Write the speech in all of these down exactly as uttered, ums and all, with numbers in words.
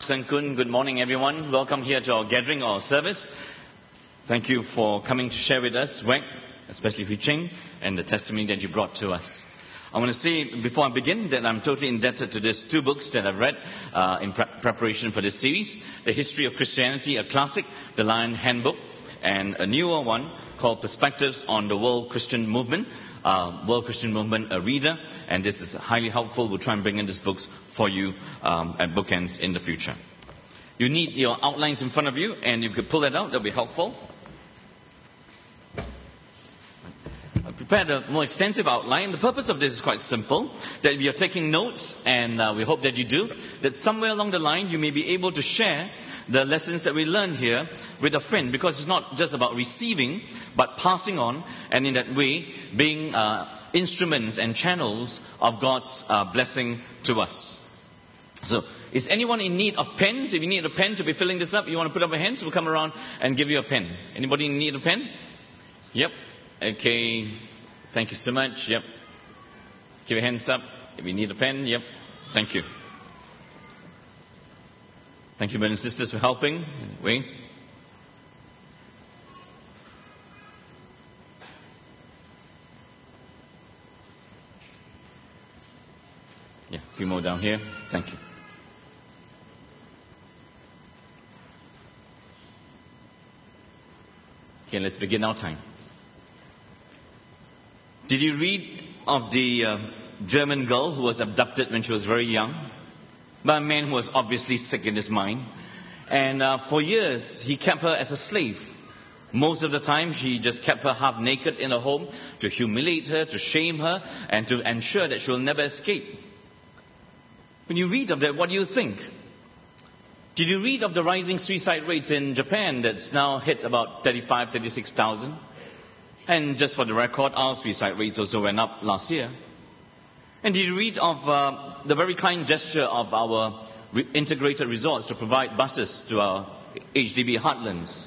Sankun, good morning everyone. Welcome here to our gathering, our service. Thank you for coming to share with us, Wek, especially Hui Ching, and the testimony that you brought to us. I want to say before I begin that I'm totally indebted to these two books that I've read uh, in pre- preparation for this series. The History of Christianity, a classic, The Lion Handbook, and a newer one called Perspectives on the World Christian Movement. Uh, World Christian Movement, a reader, and this is highly helpful. We'll try and bring in these books for you um, at bookends in the future. You need your outlines in front of you, and you could pull that out. That'll be helpful. I prepared a more extensive outline. The purpose of this is quite simple, that if you're taking notes, and uh, we hope that you do, that somewhere along the line you may be able to share the lessons that we learned here with a friend, because it's not just about receiving, but passing on, and in that way, being uh, instruments and channels of God's uh, blessing to us. So, is anyone in need of pens? If you need a pen to be filling this up, you want to put up your hands, we'll come around and give you a pen. Anybody in need of a pen? Yep. Okay. Thank you so much. Yep. Give your hands up. If you need a pen, yep. Thank you. Thank you, brothers and sisters, for helping. Wayne? Yeah, a few more down here. Thank you. Okay, let's begin our time. Did you read of the uh, German girl who was abducted when she was very young? By a man who was obviously sick in his mind. And uh, for years, he kept her as a slave. Most of the time, she just kept her half naked in her home to humiliate her, to shame her, and to ensure that she will never escape. When you read of that, what do you think? Did you read of the rising suicide rates in Japan that's now hit about thirty-five, thirty-six thousand? And just for the record, our suicide rates also went up last year. And did you read of uh, the very kind gesture of our re- integrated resorts to provide buses to our H D B heartlands?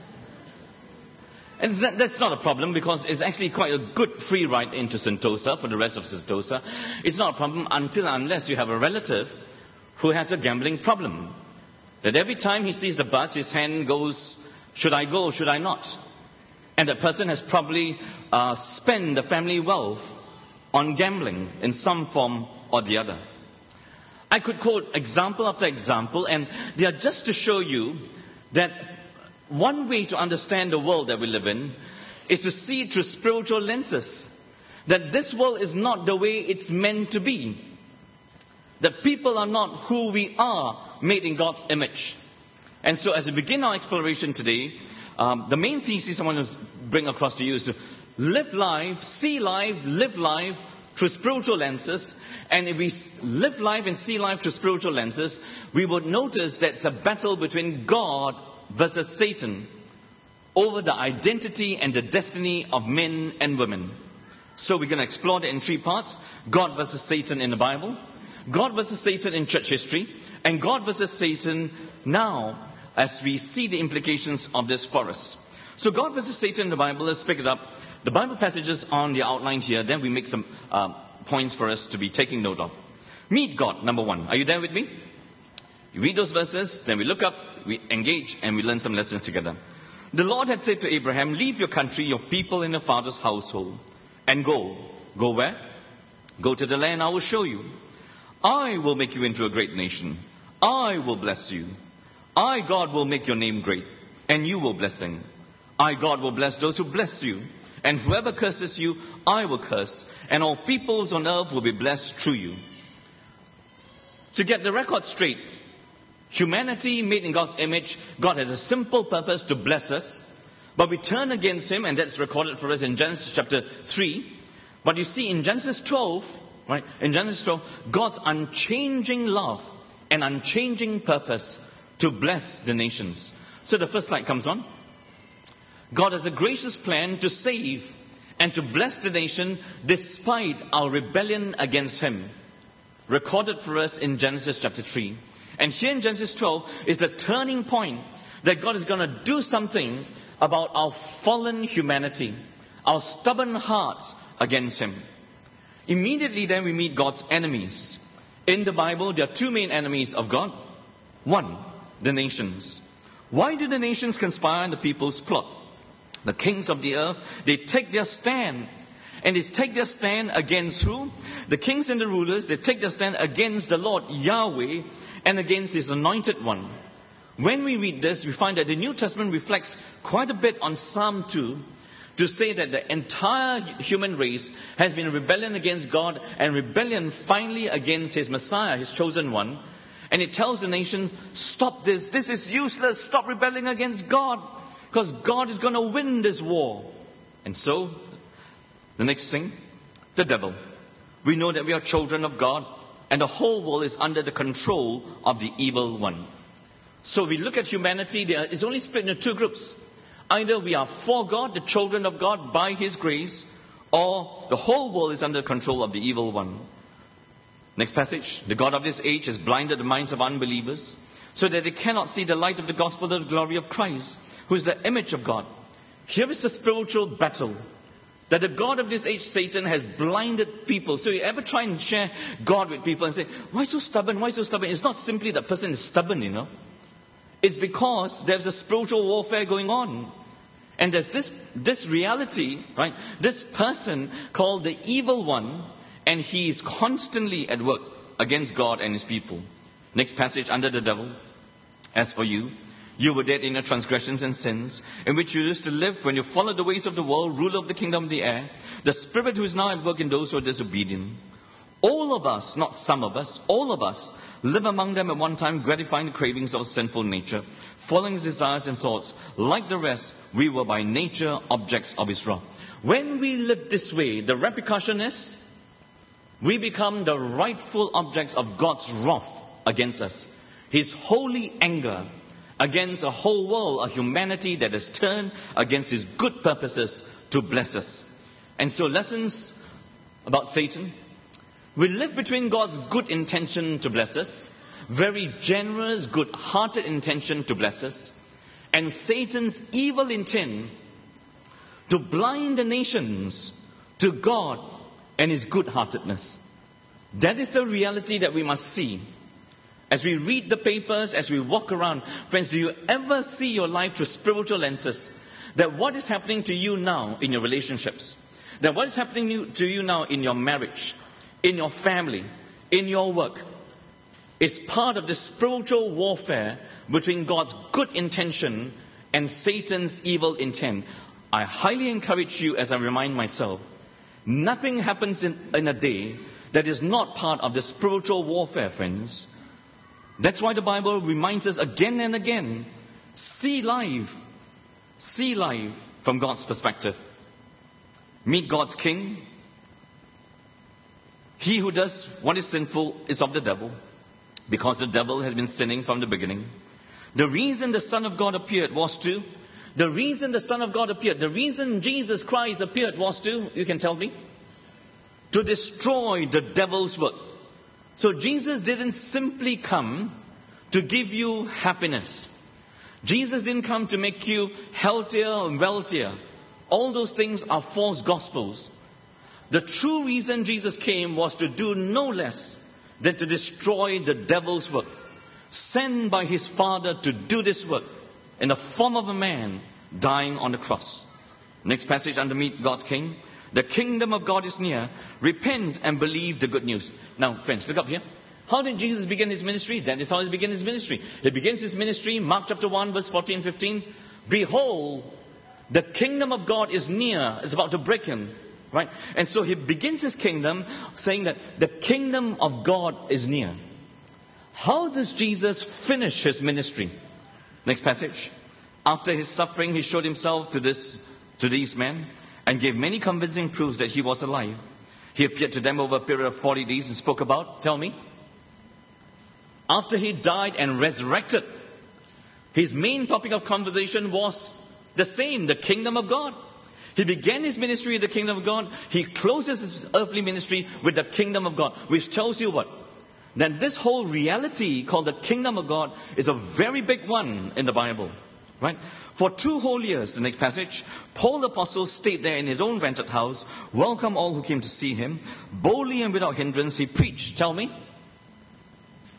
And that, that's not a problem, because it's actually quite a good free ride into Sentosa for the rest of Sentosa. It's not a problem until unless you have a relative who has a gambling problem. That every time he sees the bus, his hand goes, should I go, should I not? And that person has probably uh, spent the family wealth on gambling in some form or the other. I could quote example after example, and they are just to show you that one way to understand the world that we live in is to see it through spiritual lenses. That this world is not the way it's meant to be. That people are not who we are, made in God's image. And so as we begin our exploration today, um, the main thesis I want to bring across to you is to live life, see life, live life through spiritual lenses. And if we live life and see life through spiritual lenses, we would notice that it's a battle between God versus Satan over the identity and the destiny of men and women. So we're going to explore that in three parts. God versus Satan in the Bible, God versus Satan in church history, and God versus Satan now as we see the implications of this for us. So God versus Satan in the Bible, let's pick it up. The Bible passages on the outline here, then we make some uh, points for us to be taking note of. Meet God, number one. Are you there with me? You read those verses, then we look up, we engage, and we learn some lessons together. The Lord had said to Abraham, leave your country, your people, and your father's household, and go. Go where? Go to the land I will show you. I will make you into a great nation. I will bless you. I, God, will make your name great, and you will blessing. I, God, will bless those who bless you. And whoever curses you, I will curse. And all peoples on earth will be blessed through you. To get the record straight, humanity made in God's image, God has a simple purpose to bless us. But we turn against Him, and that's recorded for us in Genesis chapter three. But you see in Genesis twelve, right? In Genesis twelve, God's unchanging love and unchanging purpose to bless the nations. So the first slide comes on. God has a gracious plan to save and to bless the nation despite our rebellion against Him. Recorded for us in Genesis chapter three. And here in Genesis twelve is the turning point that God is going to do something about our fallen humanity, our stubborn hearts against Him. Immediately then we meet God's enemies. In the Bible, there are two main enemies of God. One, the nations. Why do the nations conspire and the peoples plot? The kings of the earth, they take their stand. And they take their stand against who? The kings and the rulers, they take their stand against the Lord Yahweh and against His anointed one. When we read this, we find that the New Testament reflects quite a bit on Psalm two to say that the entire human race has been rebellion against God and rebellion finally against His Messiah, His chosen one. And it tells the nation, stop this, this is useless, stop rebelling against God, because God is going to win this war. And so, the next thing, the devil. We know that we are children of God, and the whole world is under the control of the evil one. So we look at humanity, there is only split into two groups. Either we are for God, the children of God, by His grace, or the whole world is under control of the evil one. Next passage. The God of this age has blinded the minds of unbelievers, so that they cannot see the light of the gospel of the glory of Christ, who is the image of God. Here is the spiritual battle. That the God of this age, Satan, has blinded people. So you ever try and share God with people and say, why so stubborn, why so stubborn? It's not simply that person is stubborn, you know. It's because there's a spiritual warfare going on. And there's this, this reality, right? This person called the evil one, and he is constantly at work against God and His people. Next passage, under the devil. As for you, you were dead in your transgressions and sins, in which you used to live when you followed the ways of the world, ruler of the kingdom of the air, the spirit who is now at work in those who are disobedient. All of us, not some of us, all of us, live among them at one time, gratifying the cravings of sinful nature, following his desires and thoughts. Like the rest, we were by nature objects of His wrath. When we live this way, the repercussion is, we become the rightful objects of God's wrath against us. His holy anger against a whole world, a humanity that has turned against His good purposes to bless us. And so lessons about Satan. We live between God's good intention to bless us, very generous, good-hearted intention to bless us, and Satan's evil intent to blind the nations to God and His good-heartedness. That is the reality that we must see. As we read the papers, as we walk around, friends, do you ever see your life through spiritual lenses? That what is happening to you now in your relationships, that what is happening to you now in your marriage, in your family, in your work, is part of the spiritual warfare between God's good intention and Satan's evil intent. I highly encourage you, as I remind myself, nothing happens in, in a day that is not part of the spiritual warfare, friends. That's why the Bible reminds us again and again, see life, see life from God's perspective. Meet God's King. He who does what is sinful is of the devil, because the devil has been sinning from the beginning. The reason the Son of God appeared was to, the reason the Son of God appeared, the reason Jesus Christ appeared was to, you can tell me, to destroy the devil's work. So Jesus didn't simply come to give you happiness. Jesus didn't come to make you healthier and wealthier. All those things are false gospels. The true reason Jesus came was to do no less than to destroy the devil's work, sent by His Father to do this work in the form of a man dying on the cross. Next passage under Meet God's King. The kingdom of God is near. Repent and believe the good news. Now, friends, look up here. How did Jesus begin His ministry? That is how He began His ministry. He begins His ministry, Mark chapter one, verse fourteen, fifteen. Behold, the kingdom of God is near. It's about to break in. Right? And so He begins His kingdom saying that the kingdom of God is near. How does Jesus finish His ministry? Next passage. After His suffering, He showed Himself to this, to these men and gave many convincing proofs that He was alive. He appeared to them over a period of forty days and spoke about, tell me, after He died and resurrected, His main topic of conversation was the same, the kingdom of God. He began His ministry with the kingdom of God. He closes His earthly ministry with the kingdom of God, which tells you what? That this whole reality called the kingdom of God is a very big one in the Bible. Right? For two whole years, the next passage, Paul the Apostle stayed there in his own rented house, welcomed all who came to see him. Boldly and without hindrance, he preached. Tell me.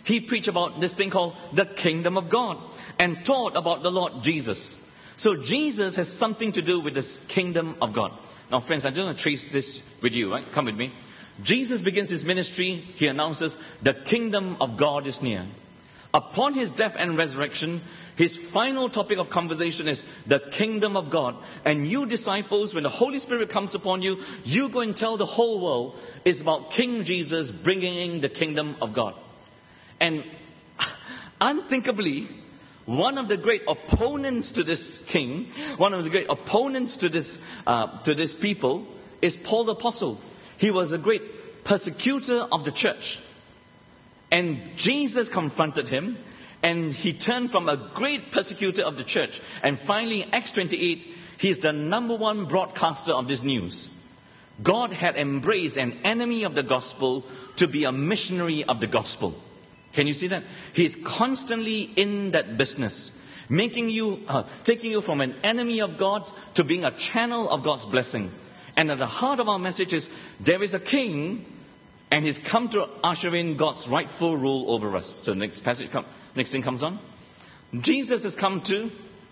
he preached about this thing called the kingdom of God and taught about the Lord Jesus. So Jesus has something to do with this kingdom of God. Now friends, I just want to trace this with you, right? Come with me. Jesus begins his ministry. He announces the kingdom of God is near. Upon his death and resurrection, his final topic of conversation is the kingdom of God. And you disciples, when the Holy Spirit comes upon you, you go and tell the whole world it's about King Jesus bringing in the kingdom of God. And unthinkably, one of the great opponents to this king, one of the great opponents to this uh, to this people is Paul the Apostle. He was a great persecutor of the church. And Jesus confronted him, and he turned from a great persecutor of the church. And finally, Acts twenty-eight, he's the number one broadcaster of this news. God had embraced an enemy of the gospel to be a missionary of the gospel. Can you see that? He's constantly in that business, making you, uh, taking you from an enemy of God to being a channel of God's blessing. And at the heart of our message is, there is a king, and he's come to usher in God's rightful rule over us. So next passage, come, next thing comes on. Jesus has come to,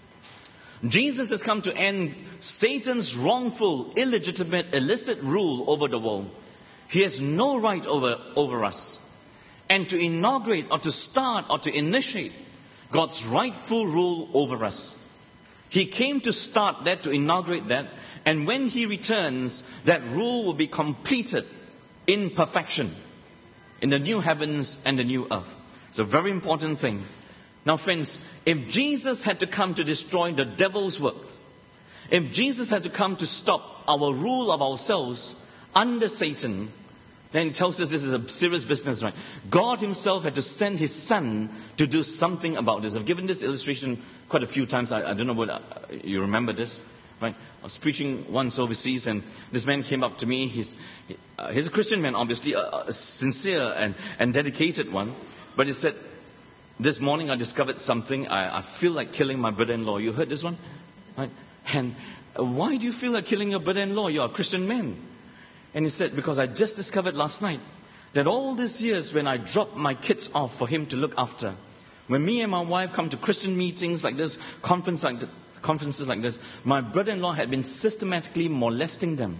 Jesus has come to end Satan's wrongful, illegitimate, illicit rule over the world. He has no right over, over us. And to inaugurate or to start or to initiate God's rightful rule over us. He came to start that, to inaugurate that. And when he returns, that rule will be completed in perfection in the new heavens and the new earth. It's a very important thing. Now friends, if Jesus had to come to destroy the devil's work, if Jesus had to come to stop our rule of ourselves under Satan, then it tells us this is a serious business, right? God himself had to send his son to do something about this. I've given this illustration quite a few times. I, I don't know whether you remember this, right? I was preaching once overseas, and this man came up to me. He's, uh, he's a Christian man, obviously, a, a sincere and, and dedicated one. But he said, this morning I discovered something. I, I feel like killing my brother-in-law. You heard this one? Right? And uh, why do you feel like killing your brother-in-law? You're a Christian man. And he said, because I just discovered last night that all these years when I dropped my kids off for him to look after, when me and my wife come to Christian meetings like this, conference like th- conferences like this, my brother-in-law had been systematically molesting them.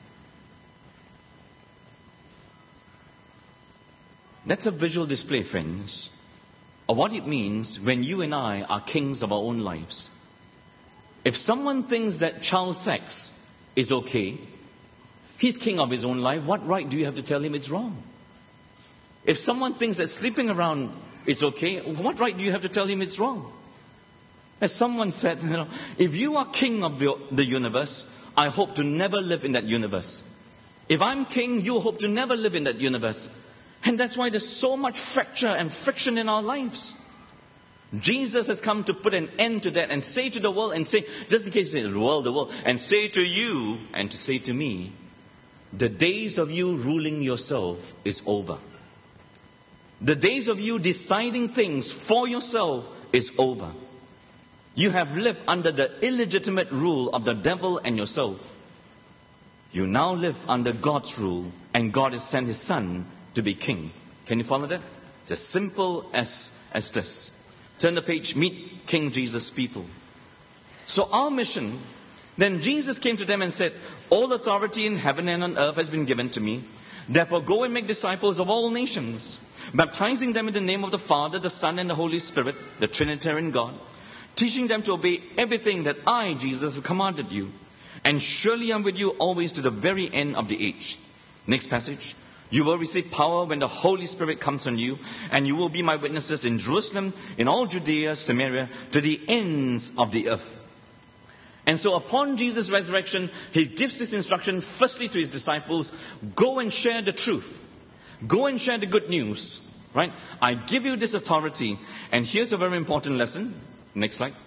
That's a visual display, friends, of what it means when you and I are kings of our own lives. If someone thinks that child sex is okay, he's king of his own life. What right do you have to tell him it's wrong? If someone thinks that sleeping around is okay, what right do you have to tell him it's wrong? As someone said, you know, if you are king of the universe, I hope to never live in that universe. If I'm king, you hope to never live in that universe. And that's why there's so much fracture and friction in our lives. Jesus has come to put an end to that and say to the world, and say, just in case you say the world, the world, and say to you and to say to me, the days of you ruling yourself is over. The days of you deciding things for yourself is over. You have lived under the illegitimate rule of the devil and yourself. You now live under God's rule, and God has sent his son to be king. Can you follow that? It's as simple as, as this. Turn the page, meet King Jesus people. So our mission, then Jesus came to them and said, all authority in heaven and on earth has been given to me. Therefore go and make disciples of all nations, baptizing them in the name of the Father, the Son, and the Holy Spirit, the Trinitarian God, teaching them to obey everything that I, Jesus, have commanded you. And surely I'm with you always to the very end of the age. Next passage. You will receive power when the Holy Spirit comes on you, and you will be my witnesses in Jerusalem, in all Judea, Samaria, to the ends of the earth. And so upon Jesus' resurrection, he gives this instruction firstly to his disciples, go and share the truth. Go and share the good news. Right? I give you this authority. And here's a very important lesson. Next slide.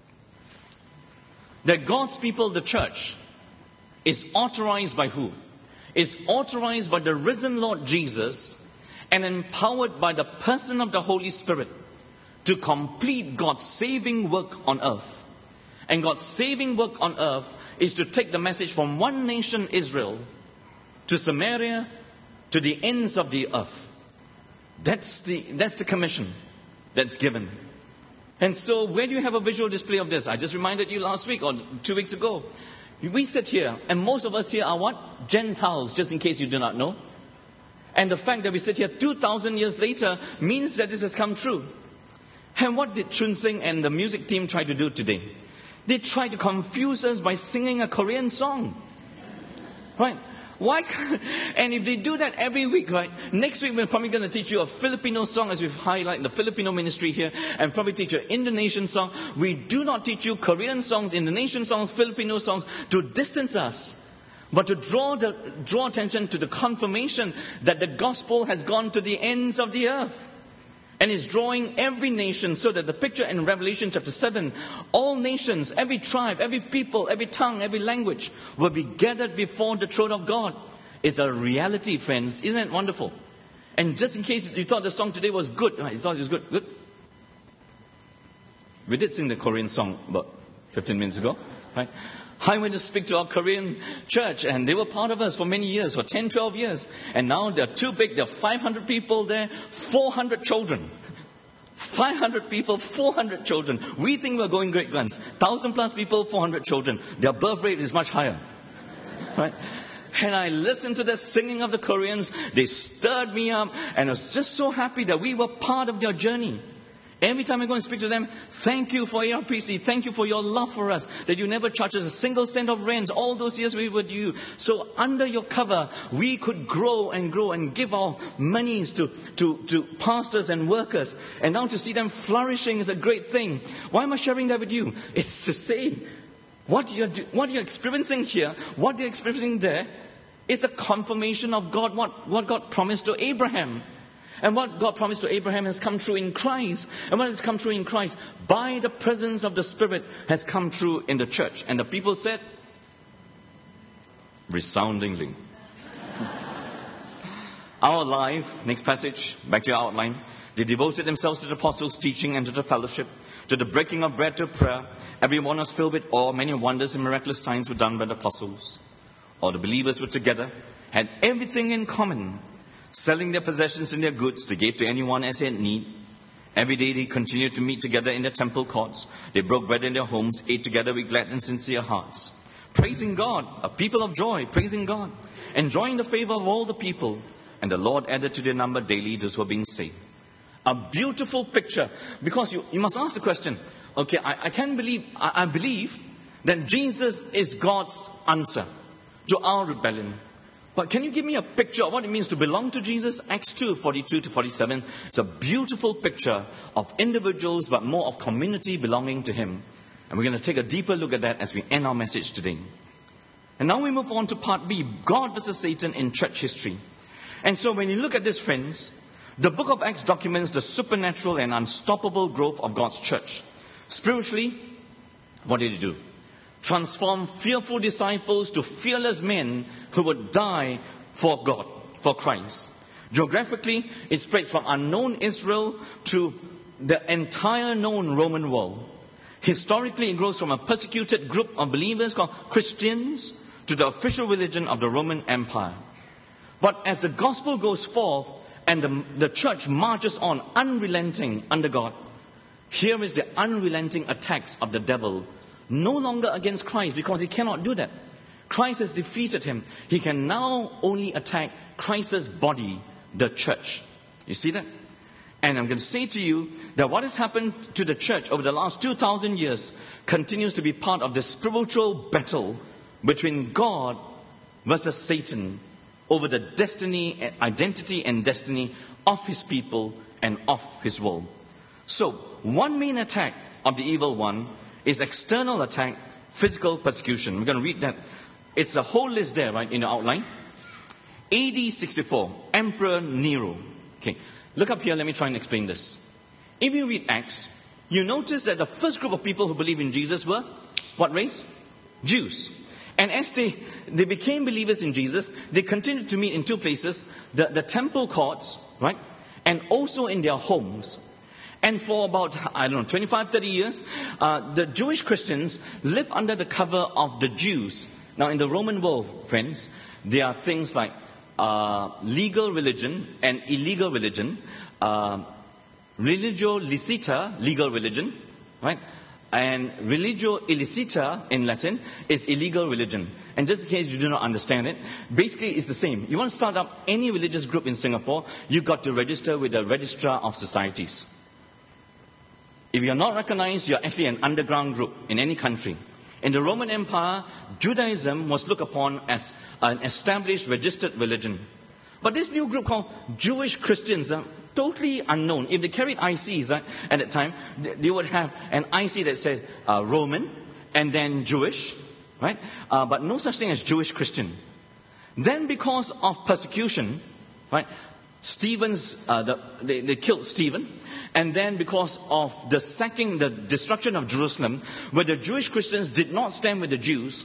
That God's people, the church, is authorized by who? Is authorized by the risen Lord Jesus and empowered by the person of the Holy Spirit to complete God's saving work on earth. And God's saving work on earth is to take the message from one nation, Israel, to Samaria, to the ends of the earth. That's the, that's the commission that's given. And so where do you have a visual display of this? I just reminded you last week or two weeks ago. We sit here, and most of us here are what? Gentiles, just in case you do not know. And the fact that we sit here two thousand years later means that this has come true. And what did Chun Sing and the music team try to do today? They tried to confuse us by singing a Korean song. Right? Why? And if they do that every week, right? Next week we're probably going to teach you a Filipino song, as we've highlighted the Filipino ministry here, and probably teach you an Indonesian song. We do not teach you Korean songs, Indonesian songs, Filipino songs to distance us, but to draw the draw attention to the confirmation that the gospel has gone to the ends of the earth. And is drawing every nation, so that the picture in Revelation chapter seven, all nations, every tribe, every people, every tongue, every language will be gathered before the throne of God. It's a reality, friends. Isn't it wonderful? And just in case you thought the song today was good, right? You thought it was good, good. We did sing the Korean song about fifteen minutes ago, right? I went to speak to our Korean church, and they were part of us for many years, for ten, twelve years. And now they're too big. There are five hundred people there, four hundred children. five hundred people, four hundred children. We think we're going great guns. one thousand plus people, four hundred children. Their birth rate is much higher. Right? And I listened to the singing of the Koreans. They stirred me up, and I was just so happy that we were part of their journey. Every time I go and speak to them, thank you for A R P C, thank you for your love for us, that you never charged us a single cent of rent all those years we were with you. So under your cover, we could grow and grow and give our monies to, to, to pastors and workers. And now to see them flourishing is a great thing. Why am I sharing that with you? It's to say, what you're, what you're experiencing here, what you're experiencing there, is a confirmation of God, what, what God promised to Abraham. And what God promised to Abraham has come true in Christ. And what has come true in Christ, by the presence of the Spirit, has come true in the church. And the people said, resoundingly. Our life, next passage, back to your outline. They devoted themselves to the apostles' teaching and to the fellowship, to the breaking of bread, to prayer. Everyone was filled with awe. Many wonders and miraculous signs were done by the apostles. All the believers were together, had everything in common. Selling their possessions and their goods, they gave to anyone as they had need. Every day they continued to meet together in the temple courts. They broke bread in their homes, ate together with glad and sincere hearts, praising God, a people of joy, praising God, enjoying the favor of all the people. And the Lord added to their number daily those who were being saved. A beautiful picture, because you, you must ask the question, okay, I, I can't believe, I, I believe that Jesus is God's answer to our rebellion. But can you give me a picture of what it means to belong to Jesus? Acts two, forty-two to forty-seven. It's a beautiful picture of individuals, but more of community belonging to Him. And we're going to take a deeper look at that as we end our message today. And now we move on to part B, God versus Satan in church history. And so when you look at this, friends, the book of Acts documents the supernatural and unstoppable growth of God's church. Spiritually, what did He do? Transform fearful disciples to fearless men who would die for God, for Christ. Geographically, it spreads from unknown Israel to the entire known Roman world. Historically, it grows from a persecuted group of believers called Christians to the official religion of the Roman Empire. But as the gospel goes forth and the, the church marches on unrelenting under God, here is the unrelenting attacks of the devil. No longer against Christ, because he cannot do that. Christ has defeated him. He can now only attack Christ's body, the church. You see that? And I'm going to say to you that what has happened to the church over the last two thousand years continues to be part of the spiritual battle between God versus Satan over the destiny, identity and destiny of His people and of His world. So, one main attack of the evil one is external attack, physical persecution. We're going to read that. It's a whole list there, right, in the outline. A D sixty-four, Emperor Nero. Okay, look up here, let me try and explain this. If you read Acts, you notice that the first group of people who believed in Jesus were, what race? Jews. And as they, they became believers in Jesus, they continued to meet in two places, the, the temple courts, right, and also in their homes. And for about, I don't know, twenty-five, thirty years, uh, the Jewish Christians live under the cover of the Jews. Now, in the Roman world, friends, there are things like uh, legal religion and illegal religion. uh, religio licita, legal religion, right? And religio illicita in Latin is illegal religion. And just in case you do not understand it, basically it's the same. You want to start up any religious group in Singapore, you've got to register with the Registrar of Societies. If you're not recognized, you're actually an underground group in any country. In the Roman Empire, Judaism was looked upon as an established, registered religion. But this new group called Jewish Christians are totally unknown. If they carried I Cs uh, at that time, they, they would have an I C that said uh, Roman and then Jewish, right? Uh, but no such thing as Jewish Christian. Then because of persecution, right, Stephen's, uh, the, they, they killed Stephen. And then because of the sacking, the destruction of Jerusalem, where the Jewish Christians did not stand with the Jews,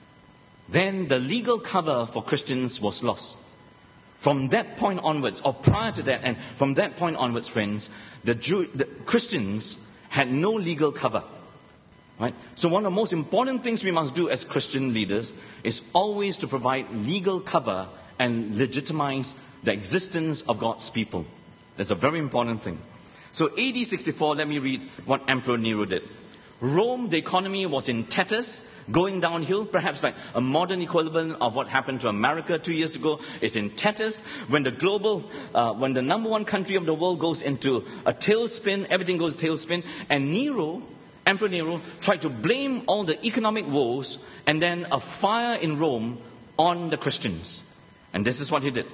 then the legal cover for Christians was lost. From that point onwards, or prior to that, and from that point onwards, friends, the, Jew, the Christians had no legal cover. Right? So one of the most important things we must do as Christian leaders is always to provide legal cover and legitimize the existence of God's people. That's a very important thing. So A D sixty-four, let me read what Emperor Nero did. Rome, the economy was in tatters, going downhill, perhaps like a modern equivalent of what happened to America two years ago, is in tatters. When the global, uh, when the number one country of the world goes into a tailspin, everything goes tailspin, and Nero, Emperor Nero, tried to blame all the economic woes and then a fire in Rome on the Christians. And this is what he did.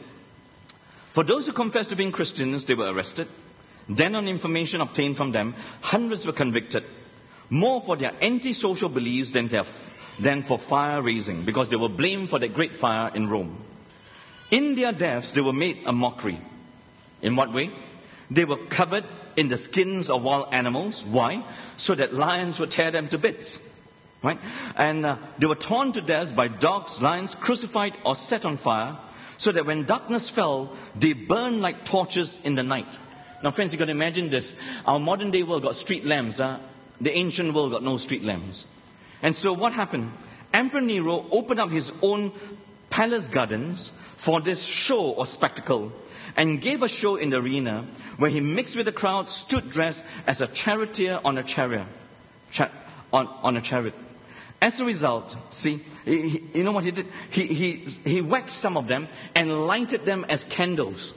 For those who confessed to being Christians, they were arrested. Then on information obtained from them, hundreds were convicted. More for their anti-social beliefs than, their, than for fire raising, because they were blamed for the great fire in Rome. In their deaths, they were made a mockery. In what way? They were covered in the skins of wild animals. Why? So that lions would tear them to bits. Right? And uh, they were torn to death by dogs, lions, crucified or set on fire, so that when darkness fell, they burned like torches in the night. Now, friends, you can imagine this. Our modern day world got street lamps. Huh? The ancient world got no street lamps. And so what happened? Emperor Nero opened up his own palace gardens for this show or spectacle and gave a show in the arena where he mixed with the crowd, stood dressed as a charioteer on a chariot. Cha- on, on a chariot. As a result, see, he, he, you know what he did? He, he, he waxed some of them and lighted them as candles.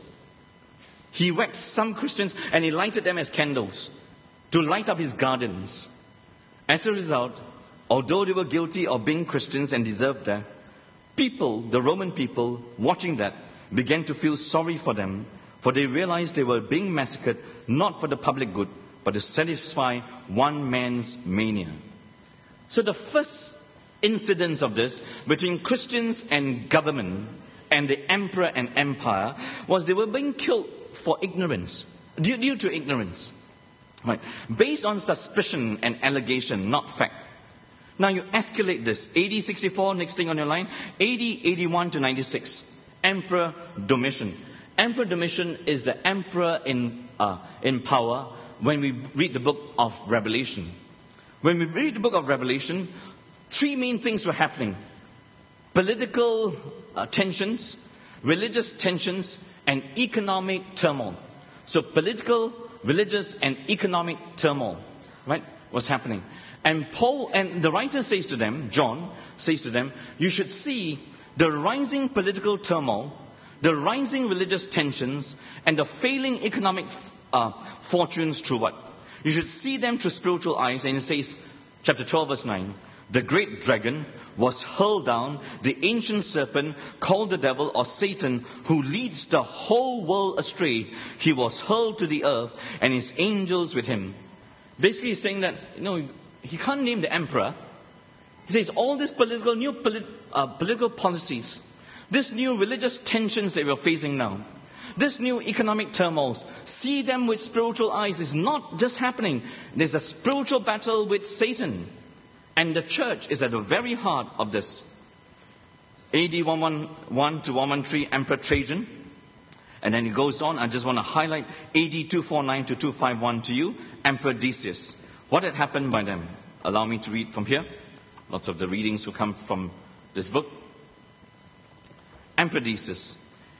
He waxed some Christians and he lighted them as candles to light up his gardens. As a result, although they were guilty of being Christians and deserved that, people, the Roman people, watching that, began to feel sorry for them, for they realized they were being massacred not for the public good, but to satisfy one man's mania. So the first incidence of this between Christians and government and the emperor and empire was they were being killed for ignorance, due, due to ignorance. Right. Based on suspicion and allegation, not fact. Now you escalate this. A D sixty-four, next thing on your line. A D eighty-one to ninety-six. Emperor Domitian. Emperor Domitian is the emperor in, uh, in power when we read the book of Revelation. When we read the book of Revelation, three main things were happening. Political uh, tensions, religious tensions, and economic turmoil. So political, religious and economic turmoil, right, was happening. And Paul, and the writer says to them, John says to them, you should see the rising political turmoil, the rising religious tensions, and the failing economic uh, fortunes through what? You should see them through spiritual eyes. And it says, chapter twelve, verse nine, the great dragon was hurled down, the ancient serpent called the devil or Satan, who leads the whole world astray. He was hurled to the earth and his angels with him. Basically he's saying that, you know, he can't name the emperor. He says all these political, new polit, uh, political policies, these new religious tensions that we're facing now, this new economic turmoils, see them with spiritual eyes. It's not just happening. There's a spiritual battle with Satan. And the church is at the very heart of this. A D one eleven to one thirteen, Emperor Trajan. And then he goes on. I just want to highlight A D two forty-nine to two fifty-one to you, Emperor Decius. What had happened by them? Allow me to read from here. Lots of the readings will come from this book. Emperor Decius.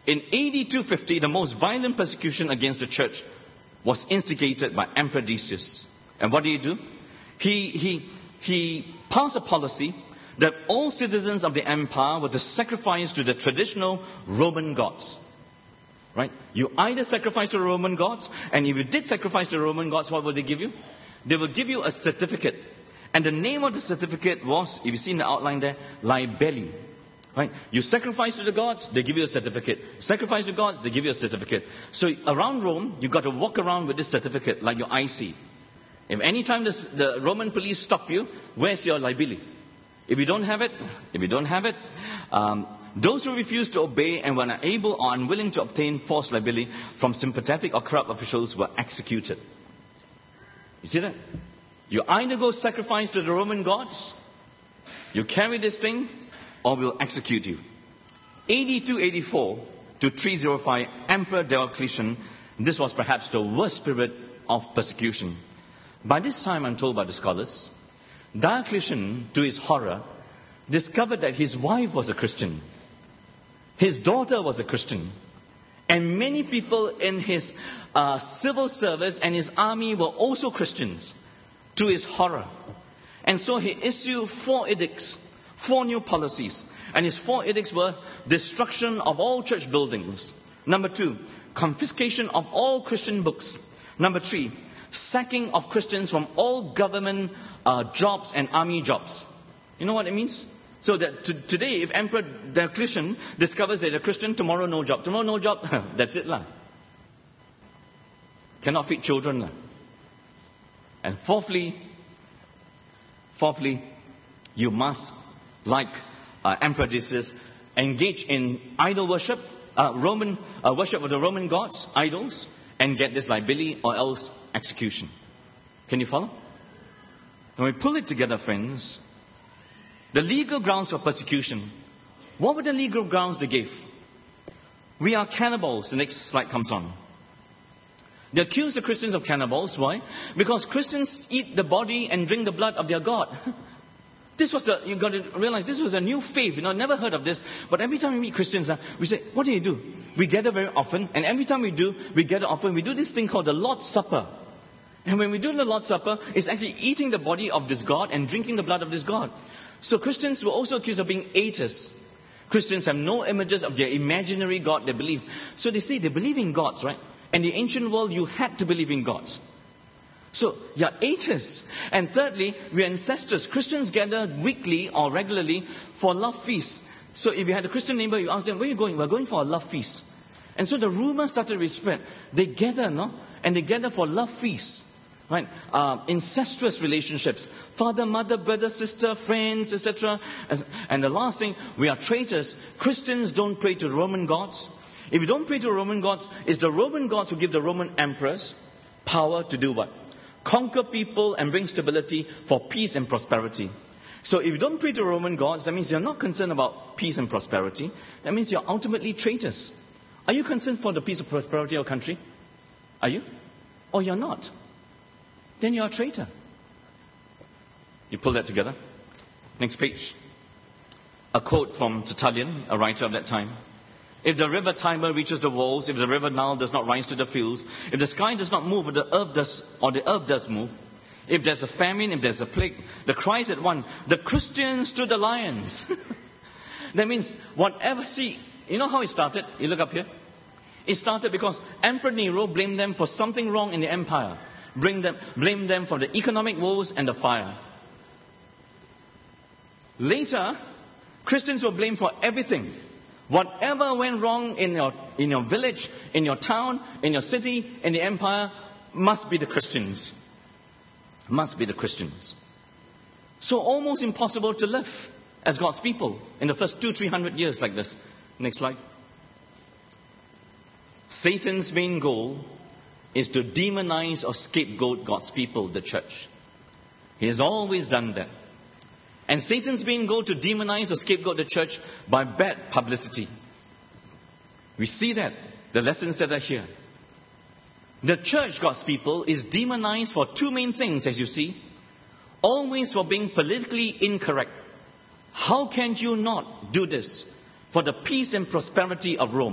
In A D two fifty, the most violent persecution against the church was instigated by Emperor Decius. And what did he do? He, he, he passed a policy that all citizens of the empire were to sacrifice to the traditional Roman gods. Right? You either sacrifice to the Roman gods, and if you did sacrifice to the Roman gods, what will they give you? They will give you a certificate. And the name of the certificate was, if you see in the outline there, libelli. Right? You sacrifice to the gods, they give you a certificate. Sacrifice to gods, they give you a certificate. So around Rome, you've got to walk around with this certificate, like your I C. If any time the, the Roman police stop you, where's your libelli? If you don't have it, if you don't have it, um, those who refuse to obey and were unable or unwilling to obtain false libelli from sympathetic or corrupt officials were executed. You see that? You either go sacrifice to the Roman gods, you carry this thing, or we'll execute you. A D two eighty-four to three oh five, Emperor Diocletian, this was perhaps the worst period of persecution. By this time, I'm told by the scholars, Diocletian, to his horror, discovered that his wife was a Christian. His daughter was a Christian. And many people in his uh, civil service and his army were also Christians, to his horror. And so he issued four edicts, four new policies. And his four edicts were destruction of all church buildings. Number two, confiscation of all Christian books. Number three, sacking of Christians from all government uh, jobs and army jobs. You know what it means? So that t- today, if Emperor Diocletian discovers that a Christian, tomorrow no job. Tomorrow no job, that's it lah. Cannot feed children lah. And fourthly, fourthly, you must, like uh, Emperor Decius, engage in idol worship, uh, Roman uh, worship of the Roman gods, idols, and get this libelli or else execution. Can you follow? When we pull it together, friends, the legal grounds for persecution. What were the legal grounds they gave? We are cannibals. The next slide comes on. They accused the Christians of cannibals. Why? Because Christians eat the body and drink the blood of their God. This was a, you got to realize, this was a new faith. You know, never heard of this. But every time we meet Christians, uh, we say, what do you do? We gather very often. And every time we do, we gather often. We do this thing called the Lord's Supper. And when we do the Lord's Supper, it's actually eating the body of this God and drinking the blood of this God. So Christians were also accused of being atheists. Christians have no images of their imaginary God they believe. So they say they believe in gods, right? In the ancient world, you had to believe in gods. So you're atheists. And thirdly, we're ancestors. Christians gather weekly or regularly for love feasts. So if you had a Christian neighbor, you ask them, where are you going? We're going for a love feast. And so the rumor started to spread. They gather, no? And they gather for love feasts. Right? Uh, incestuous relationships. Father, mother, brother, sister, friends, et cetera. And the last thing, we are traitors. Christians don't pray to Roman gods. If you don't pray to Roman gods, it's the Roman gods who give the Roman emperors power to do what? Conquer people and bring stability for peace and prosperity. So if you don't pray to Roman gods, that means you're not concerned about peace and prosperity. That means you're ultimately traitors. Are you concerned for the peace and prosperity of your country? Are you? Or you're not? Then you're a traitor. You pull that together. Next page. A quote from Tertullian, a writer of that time. If the river Tiber reaches the walls, if the river Nile does not rise to the fields, if the sky does not move, or the earth does, or the earth does move, if there's a famine, if there's a plague, the cries at one, the Christians to the lions. That means whatever, see, you know how it started? You look up here. It started because Emperor Nero blamed them for something wrong in the empire. Bring them, blame them for the economic woes and the fire. Later, Christians were blamed for everything. Whatever went wrong in your, in your village, in your town, in your city, in the empire, must be the Christians. Must be the Christians. So almost impossible to live as God's people in the first two, three hundred years like this. Next slide. Satan's main goal is to demonize or scapegoat God's people, the church. He has always done that. And Satan's main goal to demonize or scapegoat the church by bad publicity. We see that, the lessons that are here. The church, God's people, is demonized for two main things, as you see. Always for being politically incorrect. How can you not do this for the peace and prosperity of Rome?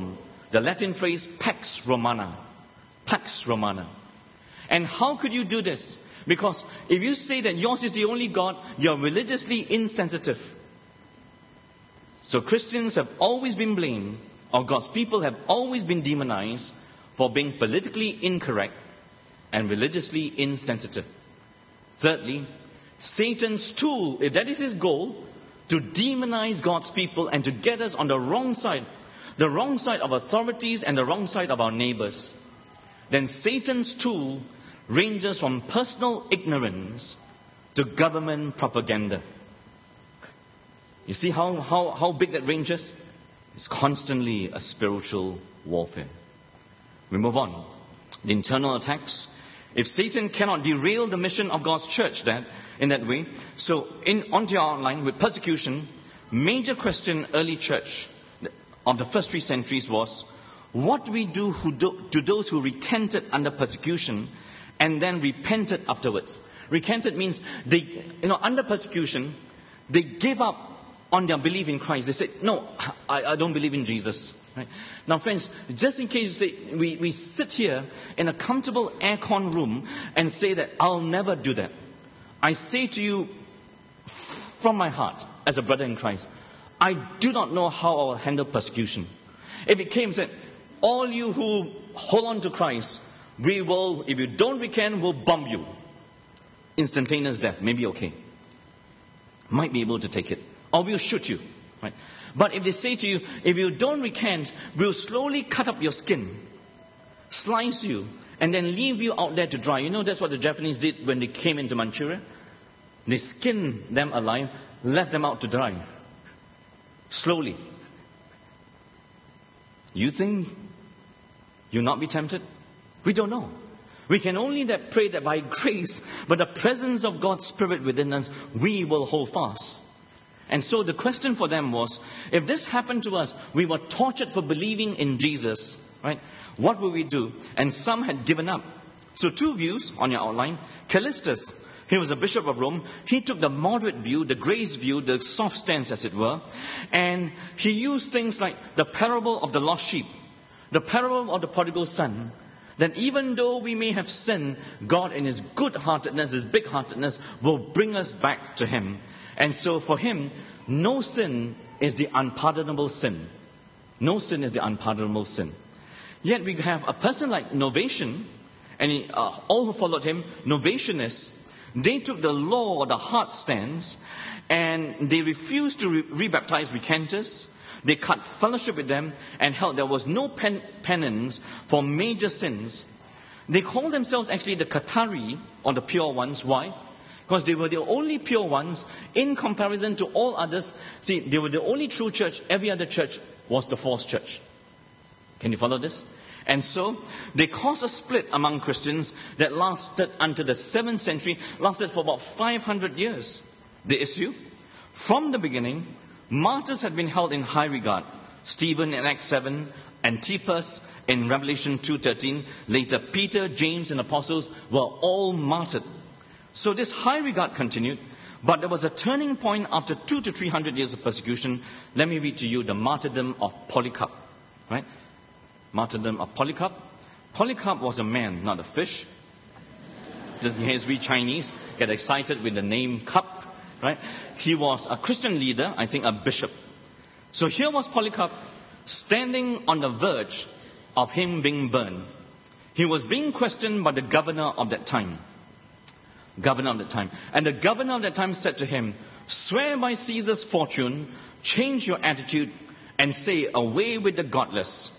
The Latin phrase Pax Romana. Pax Romana. And how could you do this? Because if you say that yours is the only God, you're religiously insensitive. So Christians have always been blamed, or God's people have always been demonized for being politically incorrect and religiously insensitive. Thirdly, Satan's tool, if that is his goal, to demonize God's people and to get us on the wrong side, the wrong side of authorities and the wrong side of our neighbors, then Satan's tool ranges from personal ignorance to government propaganda. You see how, how, how big that range is? It's constantly a spiritual warfare. We move on. The internal attacks. If Satan cannot derail the mission of God's church that, in that way, so in onto your outline with persecution, major question early church of the first three centuries was, what do we do, who do to those who recanted under persecution and then repented afterwards? Recanted means they, you know, under persecution, they gave up on their belief in Christ. They said, no, I, I don't believe in Jesus. Right? Now, friends, just in case you say, we, we sit here in a comfortable aircon room and say that I'll never do that. I say to you from my heart, as a brother in Christ, I do not know how I will handle persecution. If it came and said, all you who hold on to Christ, we will, if you don't recant, we'll bomb you. Instantaneous death, maybe okay. Might be able to take it. Or we'll shoot you. Right? But if they say to you, if you don't recant, we'll slowly cut up your skin, slice you, and then leave you out there to dry. You know that's what the Japanese did when they came into Manchuria? They skinned them alive, left them out to dry. Slowly. You think you'll not be tempted? We don't know. We can only that pray that by grace, by the presence of God's Spirit within us, we will hold fast. And so the question for them was, if this happened to us, we were tortured for believing in Jesus, right? What will we do? And some had given up. So two views on your outline. Callistus, he was a bishop of Rome. He took the moderate view, the grace view, the soft stance as it were. And he used things like the parable of the lost sheep, the parable of the prodigal son. That even though we may have sinned, God in his good-heartedness, his big-heartedness, will bring us back to him. And so for him, no sin is the unpardonable sin. No sin is the unpardonable sin. Yet we have a person like Novatian, and he, uh, all who followed him, Novatianists, they took the law or the hard stance, and they refused to re- rebaptize recanters. They cut fellowship with them and held there was no pen- penance for major sins. They called themselves actually the Katari, or the pure ones. Why? Because they were the only pure ones in comparison to all others. See, they were the only true church. Every other church was the false church. Can you follow this? And so, they caused a split among Christians that lasted until the seventh century, lasted for about five hundred years. The issue? From the beginning, martyrs had been held in high regard. Stephen in Acts seven, Antipas in Revelation two thirteen, later Peter, James, and apostles were all martyred. So this high regard continued, but there was a turning point after two to three hundred years of persecution. Let me read to you the martyrdom of Polycarp. Right? Martyrdom of Polycarp. Polycarp was a man, not a fish. Just in case we Chinese get excited with the name cup. Right? He was a Christian leader, I think a bishop. So here was Polycarp standing on the verge of him being burned. He was being questioned by the governor of that time. Governor of that time. And the governor of that time said to him, swear by Caesar's fortune, change your attitude, and say, away with the godless.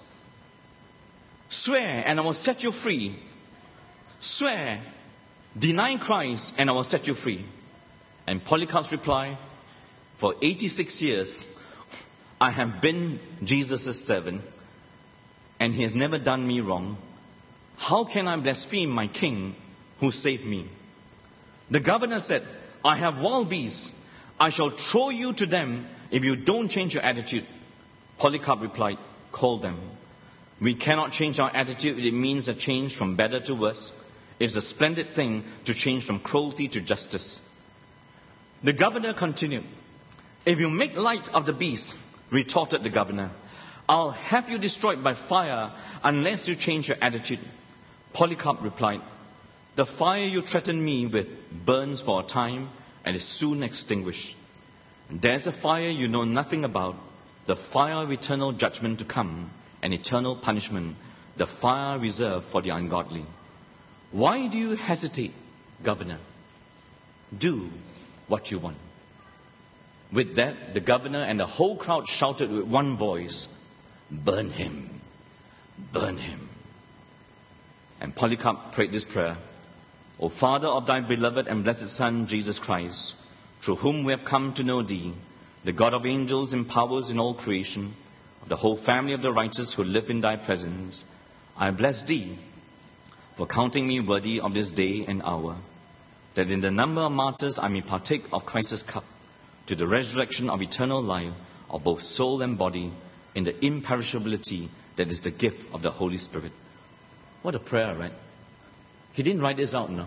Swear, and I will set you free. Swear, deny Christ, and I will set you free. And Polycarp's reply, for eighty-six years, I have been Jesus' servant, and he has never done me wrong. How can I blaspheme my king who saved me? The governor said, I have wild beasts. I shall throw you to them if you don't change your attitude. Polycarp replied, call them. We cannot change our attitude if it means a change from better to worse. It's a splendid thing to change from cruelty to justice. The governor continued, if you make light of the beast, retorted the governor, I'll have you destroyed by fire unless you change your attitude. Polycarp replied, the fire you threaten me with burns for a time and is soon extinguished. There's a fire you know nothing about, the fire of eternal judgment to come and eternal punishment, the fire reserved for the ungodly. Why do you hesitate, governor? Do what you want. With that, the governor and the whole crowd shouted with one voice, burn him, burn him. And Polycarp prayed this prayer, O Father of thy beloved and blessed Son, Jesus Christ, through whom we have come to know thee, the God of angels and powers in all creation, of the whole family of the righteous who live in thy presence, I bless thee for counting me worthy of this day and hour, that in the number of martyrs I may partake of Christ's cup, to the resurrection of eternal life of both soul and body, in the imperishability that is the gift of the Holy Spirit. What a prayer, right? He didn't write this out, no.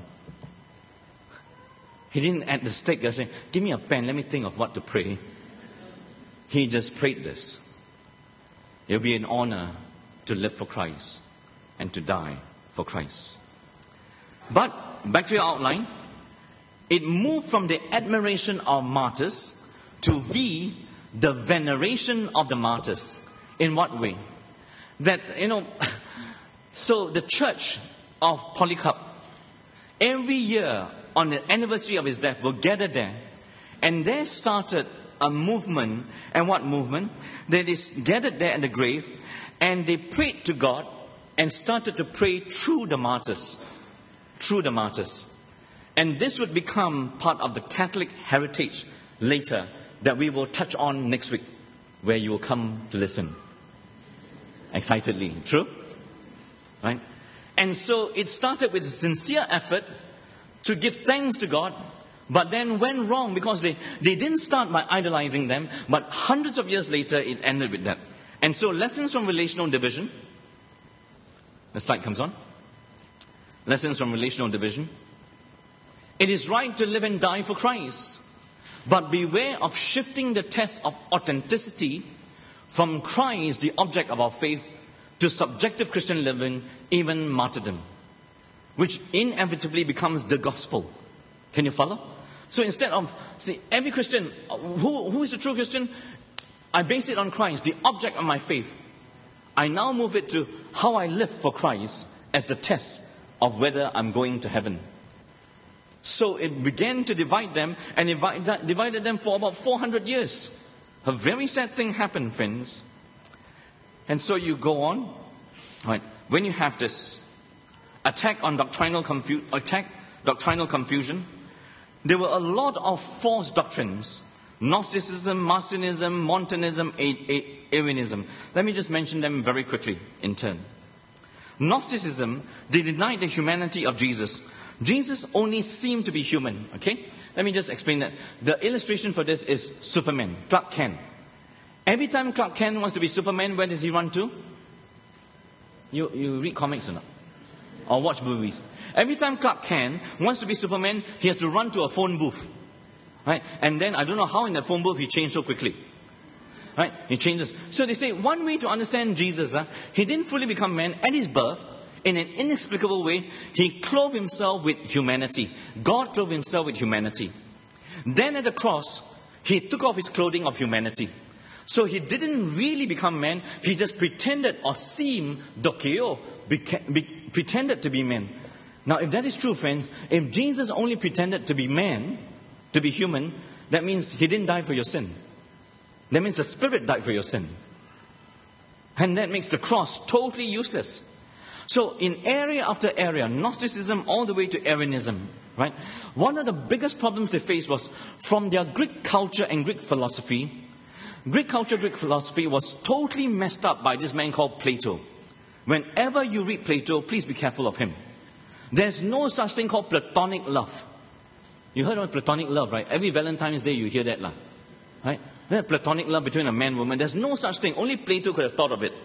He didn't at the stake say, give me a pen, let me think of what to pray. He just prayed this. It will be an honor to live for Christ and to die for Christ. But, back to your outline, it moved from the admiration of martyrs to V, the veneration of the martyrs. In what way? That, you know, so the church of Polycarp, every year on the anniversary of his death, will gather there. And there started a movement. And what movement? That is gathered there at the grave, and they prayed to God and started to pray through the martyrs. Through the martyrs. And this would become part of the Catholic heritage later that we will touch on next week, where you will come to listen excitedly. True? Right? And so it started with a sincere effort to give thanks to God, but then went wrong because they, they didn't start by idolizing them, but hundreds of years later it ended with that. And so lessons from relational division. The slide comes on. Lessons from relational division. It is right to live and die for Christ, but beware of shifting the test of authenticity from Christ, the object of our faith, to subjective Christian living, even martyrdom, which inevitably becomes the gospel. Can you follow? So instead of, see, every Christian, who, who is the true Christian? I base it on Christ, the object of my faith. I now move it to how I live for Christ as the test of whether I'm going to heaven. So it began to divide them, and divided them for about four hundred years. A very sad thing happened, friends. And so you go on, right? When you have this attack on doctrinal confu- attack, doctrinal confusion, there were a lot of false doctrines: Gnosticism, Marcionism, Montanism, Arianism. Let me just mention them very quickly in turn. Gnosticism, they denied the humanity of Jesus. Jesus only seemed to be human. Okay, let me just explain that. The illustration for this is Superman, Clark Kent. Every time Clark Kent wants to be Superman, where does he run to? You, you read comics or not? Or watch movies. Every time Clark Kent wants to be Superman, he has to run to a phone booth. Right? And then, I don't know how in that phone booth he changed so quickly. Right? He changes. So they say, one way to understand Jesus, uh, he didn't fully become man at his birth. In an inexplicable way, he clothed himself with humanity. God clothed himself with humanity. Then at the cross, he took off his clothing of humanity. So he didn't really become man, he just pretended or seemed dokeo, beca- be, pretended to be man. Now if that is true, friends, if Jesus only pretended to be man, to be human, that means he didn't die for your sin. That means the Spirit died for your sin. And that makes the cross totally useless. So in area after area, Gnosticism all the way to Arianism, right? One of the biggest problems they faced was from their Greek culture and Greek philosophy. Greek culture, Greek philosophy was totally messed up by this man called Plato. Whenever you read Plato, please be careful of him. There's no such thing called platonic love. You heard of platonic love, right? Every Valentine's Day you hear that, lah, right? That platonic love between a man and woman. There's no such thing. Only Plato could have thought of it.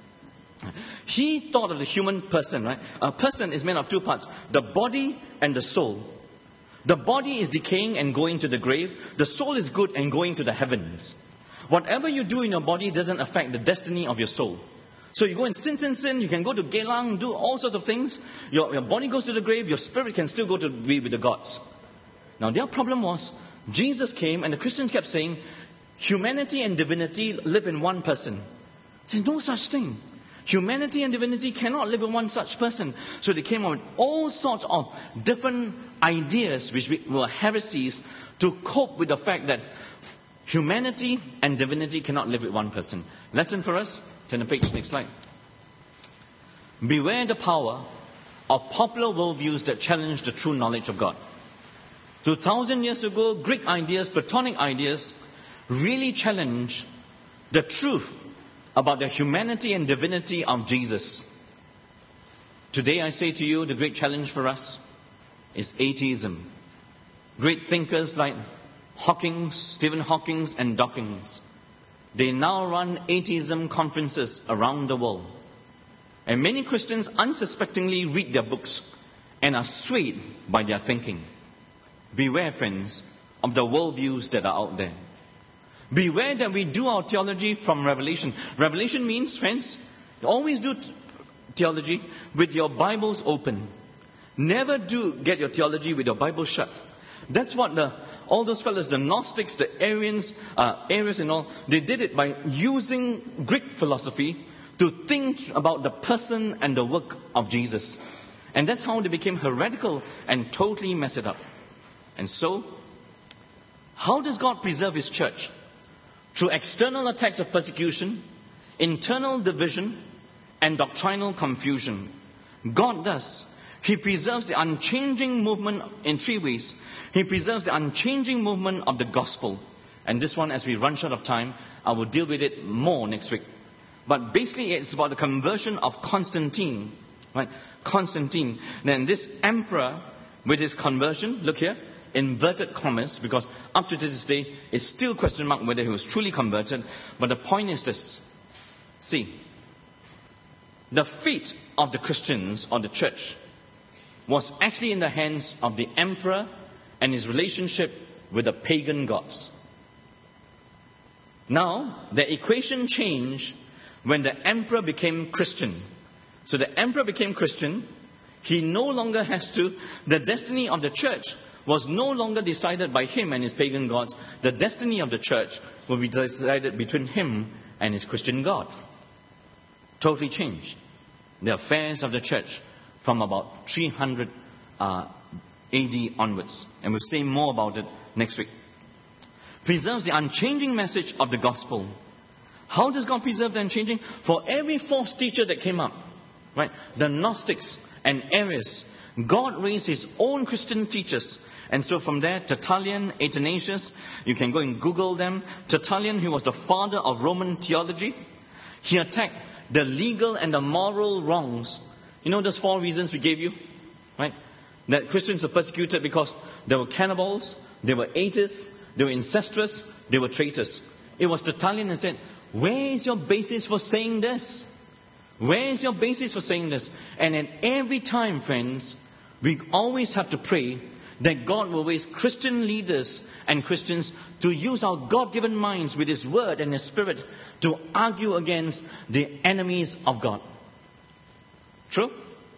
He thought of the human person, right? A person is made of two parts, the body and the soul. The body is decaying and going to the grave. The soul is good and going to the heavens. whatever you do in your body doesn't affect the destiny of your soul. So you go and sin, sin, sin, you can go to Geylang, do all sorts of things. Your, your body goes to the grave, your spirit can still go to be with the gods. Now their problem was, Jesus came and the Christians kept saying, humanity and divinity live in one person. There's no such thing. Humanity and divinity cannot live in one such person. So they came up with all sorts of different ideas which were heresies to cope with the fact that humanity and divinity cannot live with one person. Lesson for us, turn the page, next slide. Beware the power of popular worldviews that challenge the true knowledge of God. Two thousand years ago, Greek ideas, Platonic ideas, really challenged the truth about the humanity and divinity of Jesus. Today I say to you, the great challenge for us is atheism. Great thinkers like Hawking, Stephen Hawking and Dawkins, they now run atheism conferences around the world. And many Christians unsuspectingly read their books and are swayed by their thinking. Beware, friends, of the worldviews that are out there. Beware that we do our theology from Revelation. Revelation means, friends, always do theology with your Bibles open. Never do get your theology with your Bible shut. That's what the all those fellas, the Gnostics, the Arians, uh, Arians and all, they did it by using Greek philosophy to think about the person and the work of Jesus. And that's how they became heretical and totally messed it up. And so, how does God preserve His church? Through external attacks of persecution, internal division, and doctrinal confusion. God does. He preserves the unchanging movement in three ways. He preserves the unchanging movement of the gospel. And this one, as we run short of time, I will deal with it more next week. But basically, it's about the conversion of Constantine. Right? Constantine. Then this emperor, with his conversion, look here, inverted commas, because up to this day, it's still question mark whether he was truly converted. But the point is this. See, the fate of the Christians or the church was actually in the hands of the emperor and his relationship with the pagan gods. Now, the equation changed when the emperor became Christian. So the emperor became Christian. He no longer has to, the destiny of the church was no longer decided by him and his pagan gods. The destiny of the church will be decided between him and his Christian God. Totally changed the affairs of the church from about three hundred uh, A D onwards. And we'll say more about it next week. Preserves the unchanging message of the gospel. How does God preserve the unchanging? For every false teacher that came up, right, the Gnostics and Arians, God raised His own Christian teachers. And so from there, Tertullian, Athanasius, you can go and Google them. Tertullian, who was the father of Roman theology, he attacked the legal and the moral wrongs. You know those four reasons we gave you? Right? That Christians were persecuted because they were cannibals, they were atheists, they were incestuous, they were traitors. It was Tertullian who said, where is your basis for saying this? Where is your basis for saying this? And at every time, friends, we always have to pray that God will raise Christian leaders and Christians to use our God-given minds with His Word and His Spirit to argue against the enemies of God. True?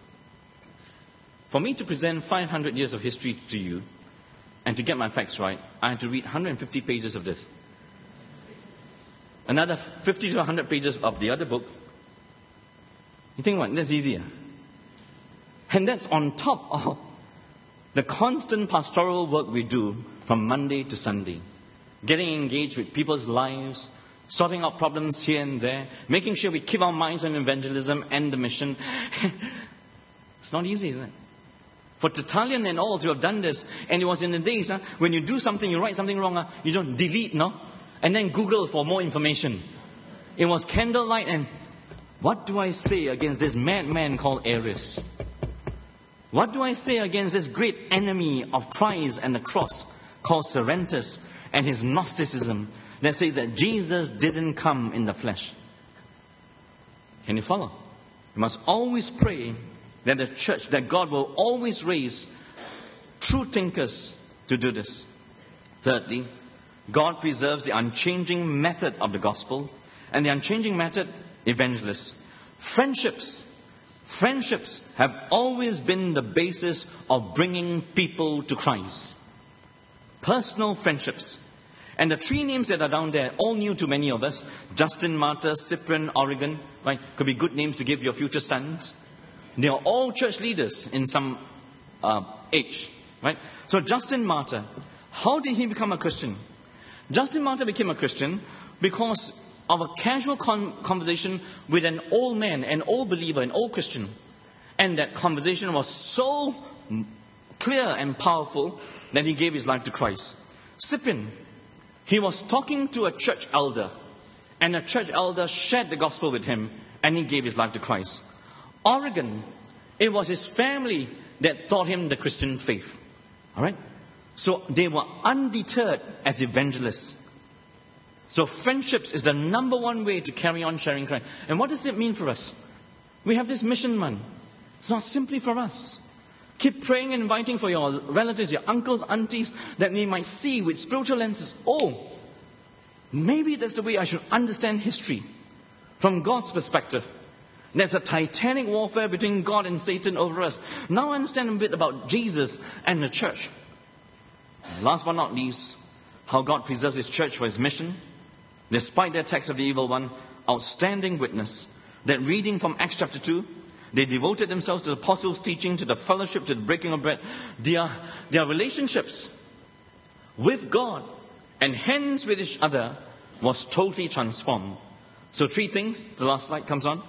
For me to present five hundred years of history to you and to get my facts right, I had to read one hundred fifty pages of this. Another fifty to one hundred pages of the other book. You think what? That's easier. And that's on top of the constant pastoral work we do from Monday to Sunday. Getting engaged with people's lives, sorting out problems here and there, making sure we keep our minds on evangelism and the mission. It's not easy, isn't it? For Tertullian and all to have done this, and it was in the days, huh, when you do something, you write something wrong, huh, you don't delete, no? And then Google for more information. It was candlelight and what do I say against this madman called Arius? What do I say against this great enemy of Christ and the cross called Cerinthus and his Gnosticism that says that Jesus didn't come in the flesh? Can you follow? You must always pray that the church, that God will always raise true thinkers to do this. Thirdly, God preserves the unchanging method of the gospel, and the unchanging method, evangelists. Friendships. Friendships have always been the basis of bringing people to Christ. Personal friendships. And the three names that are down there, all new to many of us, Justin Martyr, Cyprian, Origen, right? Could be good names to give your future sons. They are all church leaders in some uh, age, right? So Justin Martyr, how did he become a Christian? Justin Martyr became a Christian because of a casual con- conversation with an old man, an old believer, an old Christian. And that conversation was so clear and powerful that he gave his life to Christ. Cyprian, he was talking to a church elder, and a church elder shared the gospel with him, and he gave his life to Christ. Origen, it was his family that taught him the Christian faith. All right? So they were undeterred as evangelists. So friendships is the number one way to carry on sharing Christ. And what does it mean for us? We have this mission, man. It's not simply for us. Keep praying and inviting for your relatives, your uncles, aunties, that they might see with spiritual lenses. Oh, maybe that's the way I should understand history from God's perspective. There's a titanic warfare between God and Satan over us. Now I understand a bit about Jesus and the church. And last but not least, how God preserves his church for his mission. Despite the attacks of the evil one, outstanding witness that reading from Acts chapter two, they devoted themselves to the apostles' teaching, to the fellowship, to the breaking of bread. Their, their relationships with God and hence with each other was totally transformed. So three things. The last slide comes on.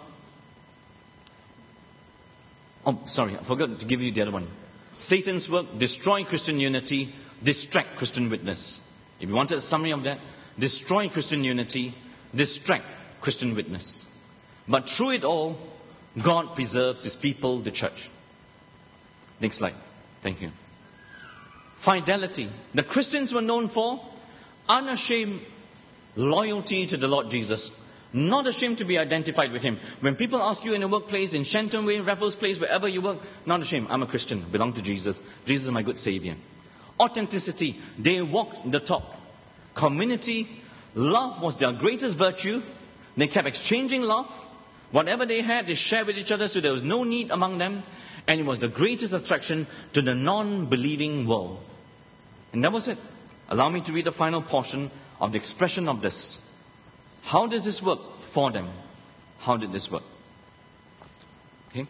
Oh, sorry, I forgot to give you the other one. Satan's work, destroy Christian unity, distract Christian witness. If you wanted a summary of that, destroy Christian unity, distract Christian witness. But through it all, God preserves his people, the church. Next slide. Thank you. Fidelity. The Christians were known for unashamed loyalty to the Lord Jesus. Not ashamed to be identified with him. When people ask you in a workplace, in Shenton Way, Raffles Place, wherever you work, not ashamed. I'm a Christian, belong to Jesus. Jesus is my good Savior. Authenticity. They walked the talk. Community. Love was their greatest virtue. They kept exchanging love. Whatever they had, they shared with each other, so there was no need among them. And it was the greatest attraction to the non-believing world. And that was it. Allow me to read the final portion of the expression of this. How does this work for them? How did this work? Okay.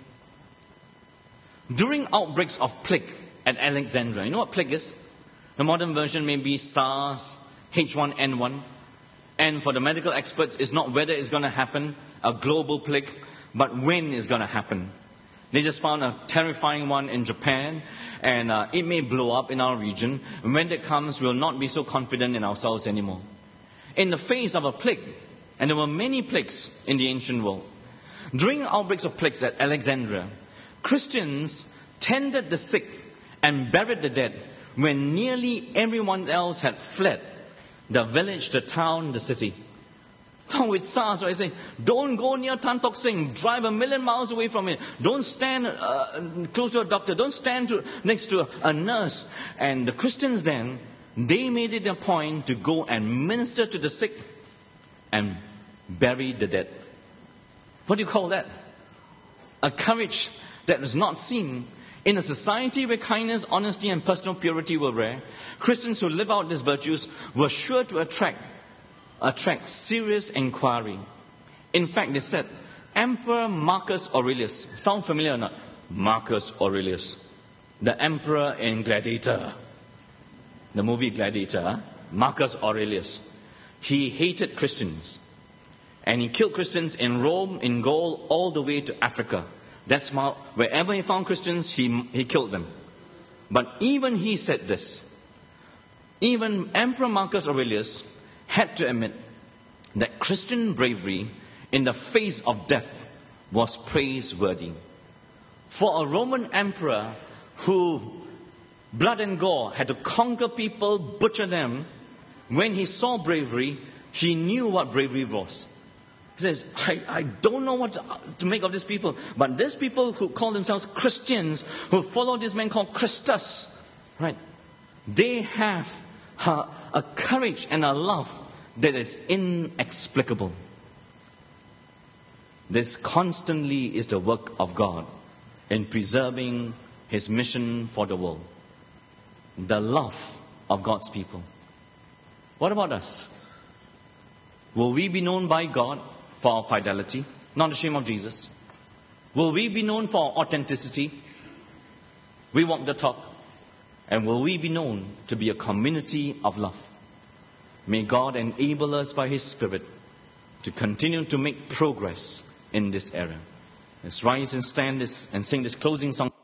During outbreaks of plague at Alexandria, you know what plague is? The modern version may be SARS, H one N one. And for the medical experts, it's not whether it's going to happen, a global plague, but when it's going to happen. They just found a terrifying one in Japan, and uh, it may blow up in our region. And when it comes, we'll not be so confident in ourselves anymore. In the face of a plague, and there were many plagues in the ancient world, during outbreaks of plagues at Alexandria, Christians tended the sick and buried the dead when nearly everyone else had fled. The village, the town, the city. Now with SARS, I say, don't go near Tan Tock Seng. Drive a million miles away from it. Don't stand uh, close to a doctor. Don't stand to, next to a, a nurse. And the Christians then, they made it their point to go and minister to the sick and bury the dead. What do you call that? A courage that was not seen. In a society where kindness, honesty, and personal purity were rare, Christians who live out these virtues were sure to attract, attract serious inquiry. In fact, they said, Emperor Marcus Aurelius, sound familiar or not? Marcus Aurelius, the emperor in Gladiator, the movie Gladiator, huh? Marcus Aurelius. He hated Christians, and he killed Christians in Rome, in Gaul, all the way to Africa. That's how, wherever he found Christians, he, he killed them. But even he said this. Even Emperor Marcus Aurelius had to admit that Christian bravery in the face of death was praiseworthy. For a Roman emperor who, blood and gore, had to conquer people, butcher them, when he saw bravery, he knew what bravery was. He says, I, I don't know what to, to make of these people. But these people who call themselves Christians, who follow this man called Christus, right? They have a, a courage and a love that is inexplicable. This constantly is the work of God in preserving His mission for the world. The love of God's people. What about us? Will we be known by God for our fidelity, not the shame of Jesus? Will we be known for our authenticity? We walk the talk. And will we be known to be a community of love? May God enable us by His Spirit to continue to make progress in this area. Let's rise and stand this and sing this closing song.